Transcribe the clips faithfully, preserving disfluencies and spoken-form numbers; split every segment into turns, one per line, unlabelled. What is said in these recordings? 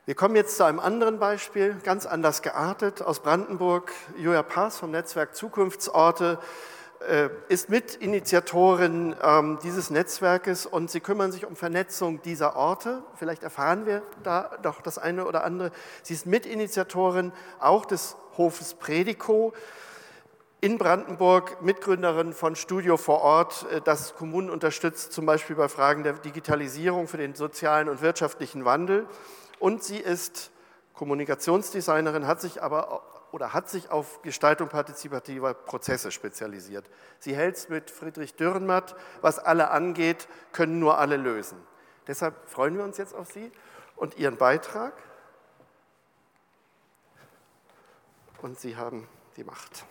Wir kommen jetzt zu einem anderen Beispiel, ganz anders geartet, aus Brandenburg. Julia Paas vom Netzwerk Zukunftsorte äh, ist Mitinitiatorin ähm, dieses Netzwerkes und sie kümmern sich um Vernetzung dieser Orte. Vielleicht erfahren wir da doch das eine oder andere. Sie ist Mitinitiatorin auch des Hofes Predico in Brandenburg, Mitgründerin von Studio vor Ort, das Kommunen unterstützt, zum Beispiel bei Fragen der Digitalisierung für den sozialen und wirtschaftlichen Wandel. Und sie ist Kommunikationsdesignerin, hat sich aber oder hat sich auf Gestaltung partizipativer Prozesse spezialisiert. Sie hält es mit Friedrich Dürrenmatt, was alle angeht, können nur alle lösen. Deshalb freuen wir uns jetzt auf Sie und Ihren Beitrag. Und Sie haben die Macht.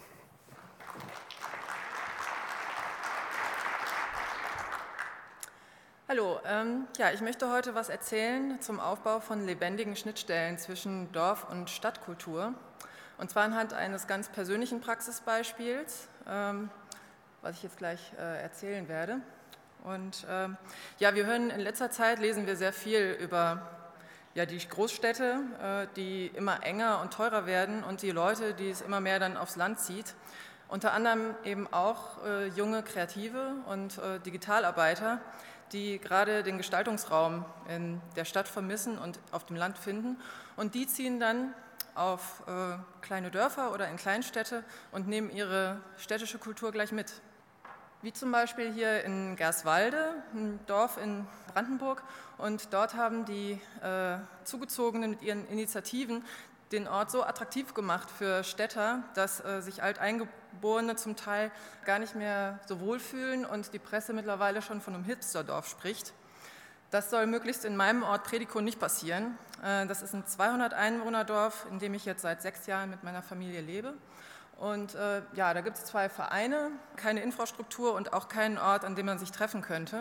Hallo, ähm, ja, ich möchte heute was erzählen zum Aufbau von lebendigen Schnittstellen zwischen Dorf- und Stadtkultur. Und zwar anhand eines ganz persönlichen Praxisbeispiels, ähm, was ich jetzt gleich äh, erzählen werde. Und ähm, ja, wir hören in letzter Zeit, lesen wir sehr viel über ja, die Großstädte, äh, die immer enger und teurer werden und die Leute, die es immer mehr dann aufs Land zieht. Unter anderem eben auch äh, junge Kreative und äh, Digitalarbeiter, die gerade den Gestaltungsraum in der Stadt vermissen und auf dem Land finden. Und die ziehen dann auf äh, kleine Dörfer oder in Kleinstädte und nehmen ihre städtische Kultur gleich mit. Wie zum Beispiel hier in Gerswalde, ein Dorf in Brandenburg. Und dort haben die äh, Zugezogenen mit ihren Initiativen den Ort so attraktiv gemacht für Städter, dass äh, sich Alteingeborene zum Teil gar nicht mehr so wohlfühlen und die Presse mittlerweile schon von einem Hipsterdorf spricht. Das soll möglichst in meinem Ort Predico nicht passieren. Äh, das ist ein zweihundert Einwohner-Dorf, in dem ich jetzt seit sechs Jahren mit meiner Familie lebe. Und äh, ja, da gibt es zwei Vereine, keine Infrastruktur und auch keinen Ort, an dem man sich treffen könnte.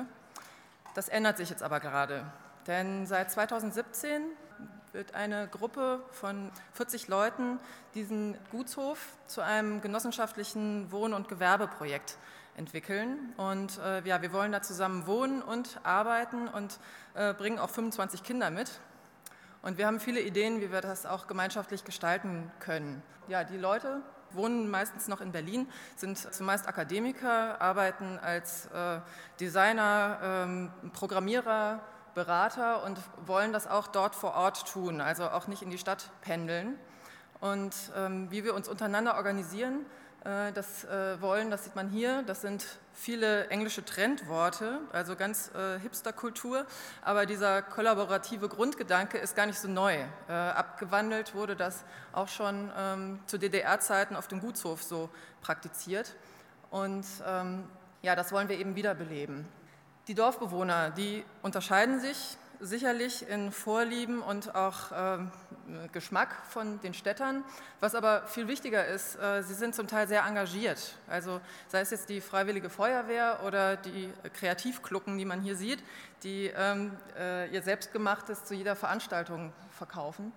Das ändert sich jetzt aber gerade, denn seit zweitausendsiebzehn wird eine Gruppe von vierzig Leuten diesen Gutshof zu einem genossenschaftlichen Wohn- und Gewerbeprojekt entwickeln. Und äh, ja, wir wollen da zusammen wohnen und arbeiten und äh, bringen auch fünfundzwanzig Kinder mit. Und wir haben viele Ideen, wie wir das auch gemeinschaftlich gestalten können. Ja, die Leute wohnen meistens noch in Berlin, sind zumeist Akademiker, arbeiten als äh, Designer, ähm, Programmierer, Berater und wollen das auch dort vor Ort tun, also auch nicht in die Stadt pendeln. Und ähm, wie wir uns untereinander organisieren, äh, das äh, wollen, das sieht man hier, das sind viele englische Trendworte, also ganz äh, Hipsterkultur, aber dieser kollaborative Grundgedanke ist gar nicht so neu. Äh, abgewandelt wurde das auch schon ähm, zu D D R-Zeiten auf dem Gutshof so praktiziert. Und ähm, ja, das wollen wir eben wiederbeleben. Die Dorfbewohner, die unterscheiden sich sicherlich in Vorlieben und auch äh, Geschmack von den Städtern. Was aber viel wichtiger ist, äh, sie sind zum Teil sehr engagiert. Also sei es jetzt die Freiwillige Feuerwehr oder die Kreativglucken, die man hier sieht, die ähm, äh, ihr Selbstgemachtes zu jeder Veranstaltung verkaufen.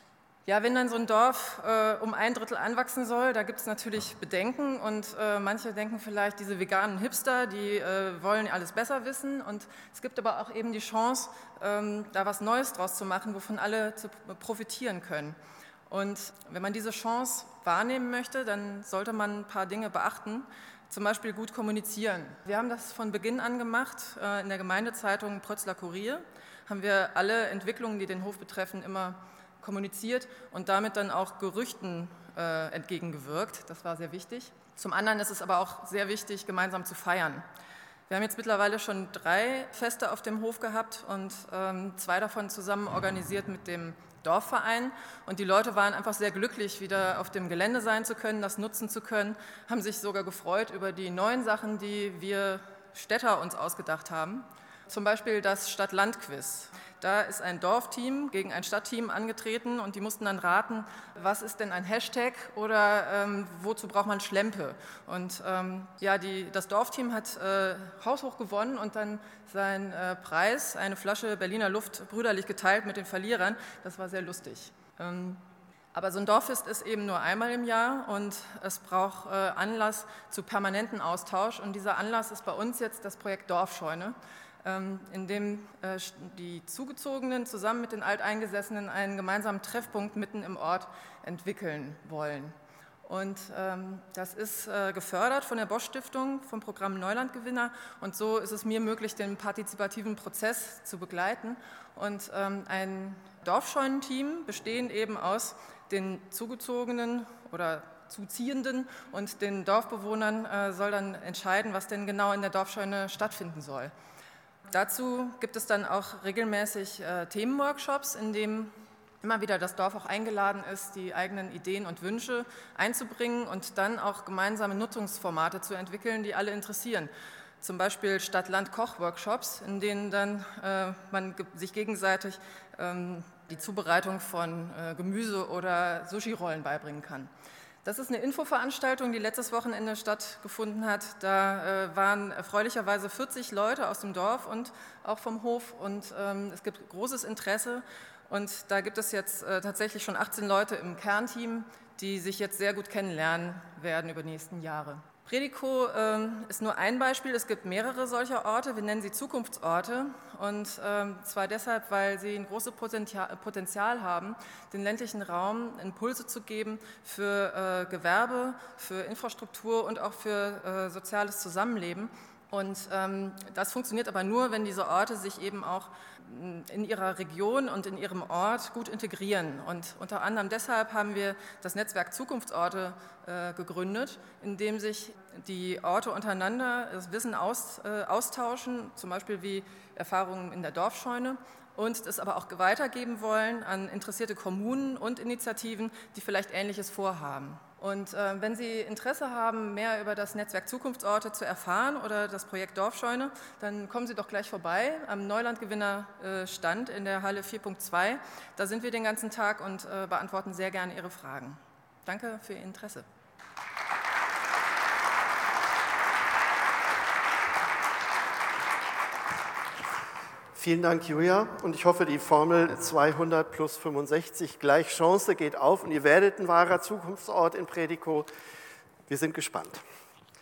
Ja, wenn dann so ein Dorf äh, um ein Drittel anwachsen soll, da gibt es natürlich Bedenken und äh, manche denken vielleicht, diese veganen Hipster, die äh, wollen alles besser wissen und es gibt aber auch eben die Chance, ähm, da was Neues draus zu machen, wovon alle zu profitieren können. Und wenn man diese Chance wahrnehmen möchte, dann sollte man ein paar Dinge beachten, zum Beispiel gut kommunizieren. Wir haben das von Beginn an gemacht, äh, in der Gemeindezeitung Prötzler Kurier haben wir alle Entwicklungen, die den Hof betreffen, immer kommuniziert und damit dann auch Gerüchten äh, entgegengewirkt. Das war sehr wichtig. Zum anderen ist es aber auch sehr wichtig, gemeinsam zu feiern. Wir haben jetzt mittlerweile schon drei Feste auf dem Hof gehabt und ähm, zwei davon zusammen organisiert mit dem Dorfverein. Und die Leute waren einfach sehr glücklich, wieder auf dem Gelände sein zu können, das nutzen zu können, haben sich sogar gefreut über die neuen Sachen, die wir Städter uns ausgedacht haben. Zum Beispiel das Stadt-Land-Quiz. Da ist ein Dorfteam gegen ein Stadtteam angetreten und die mussten dann raten, was ist denn ein Hashtag oder ähm, wozu braucht man Schlempe. Und ähm, ja, die, das Dorfteam hat äh, haushoch gewonnen und dann seinen äh, Preis, eine Flasche Berliner Luft, brüderlich geteilt mit den Verlierern. Das war sehr lustig. Ähm, aber so ein Dorffest ist eben nur einmal im Jahr und es braucht äh, Anlass zu permanentem Austausch. Und dieser Anlass ist bei uns jetzt das Projekt Dorfscheune. in dem die Zugezogenen zusammen mit den Alteingesessenen einen gemeinsamen Treffpunkt mitten im Ort entwickeln wollen. Und ähm, das ist äh, gefördert von der Bosch Stiftung, vom Programm Neulandgewinner, und so ist es mir möglich, den partizipativen Prozess zu begleiten. Und ähm, ein Dorfscheunenteam, bestehend eben aus den Zugezogenen oder Zuziehenden und den Dorfbewohnern, äh, soll dann entscheiden, was denn genau in der Dorfscheune stattfinden soll. Dazu gibt es dann auch regelmäßig äh, Themenworkshops, in denen immer wieder das Dorf auch eingeladen ist, die eigenen Ideen und Wünsche einzubringen und dann auch gemeinsame Nutzungsformate zu entwickeln, die alle interessieren. Zum Beispiel Stadt-Land-Koch-Workshops, in denen dann äh, man ge sich gegenseitig ähm, die Zubereitung von äh, Gemüse oder Sushi-Rollen beibringen kann. Das ist eine Infoveranstaltung, die letztes Wochenende stattgefunden hat. Da äh, waren erfreulicherweise vierzig Leute aus dem Dorf und auch vom Hof, und ähm, es gibt großes Interesse. Und da gibt es jetzt äh, tatsächlich schon achtzehn Leute im Kernteam, die sich jetzt sehr gut kennenlernen werden über die nächsten Jahre. Predico äh, ist nur ein Beispiel, es gibt mehrere solcher Orte, wir nennen sie Zukunftsorte, und äh, zwar deshalb, weil sie ein großes Potenzial, Potenzial haben, den ländlichen Raum Impulse zu geben für äh, Gewerbe, für Infrastruktur und auch für äh, soziales Zusammenleben. Und ähm, das funktioniert aber nur, wenn diese Orte sich eben auch in ihrer Region und in ihrem Ort gut integrieren. Und unter anderem deshalb haben wir das Netzwerk Zukunftsorte äh, gegründet, in dem sich die Orte untereinander das Wissen aus, äh, austauschen, zum Beispiel wie Erfahrungen in der Dorfscheune, und es aber auch weitergeben wollen an interessierte Kommunen und Initiativen, die vielleicht Ähnliches vorhaben. Und äh, wenn Sie Interesse haben, mehr über das Netzwerk Zukunftsorte zu erfahren oder das Projekt Dorfscheune, dann kommen Sie doch gleich vorbei am Neulandgewinner-Stand in der Halle vier Punkt zwei. Da sind wir den ganzen Tag und äh, beantworten sehr gerne Ihre Fragen. Danke für Ihr Interesse.
Vielen Dank, Julia. Und ich hoffe, die Formel zweihundert plus fünfundsechzig gleich Chance geht auf und ihr werdet ein wahrer Zukunftsort in Predico. Wir sind gespannt.